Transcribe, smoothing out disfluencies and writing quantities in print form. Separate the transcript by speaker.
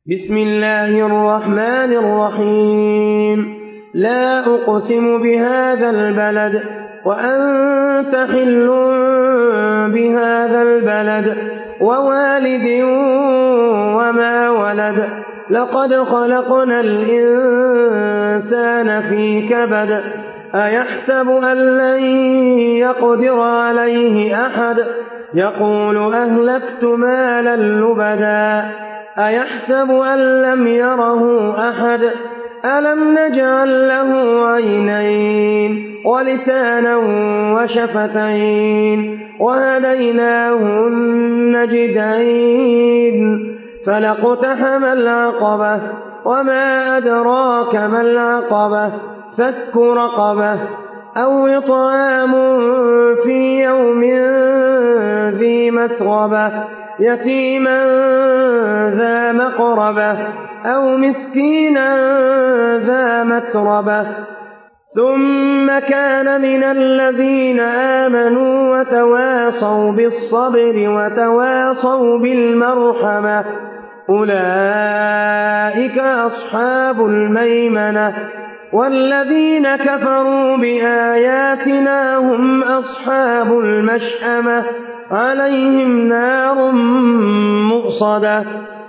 Speaker 1: بسم الله الرحمن الرحيم لا أقسم بهذا البلد وأنت حل بهذا البلد ووالد وما ولد لقد خلقنا الإنسان في كبد أيحسب أن لن يقدر عليه أحد يقول أهلكت مالا لبدا أيحسب أن لم يره أحد ألم نجعل له عينين ولسانا وشفتين وهديناه النجدين فلاقتحم العقبة وما أدراك ما العقبة فك رقبة أو إطعام في يوم ذي مسغبة يتيما ذا مقربة أو مسكينا ذا متربة ثم كان من الذين آمنوا وتواصوا بالصبر وتواصوا بالمرحمة أولئك أصحاب الميمنة والذين كفروا بآياتنا هم أصحاب المشأمة عليهم نار مؤصدة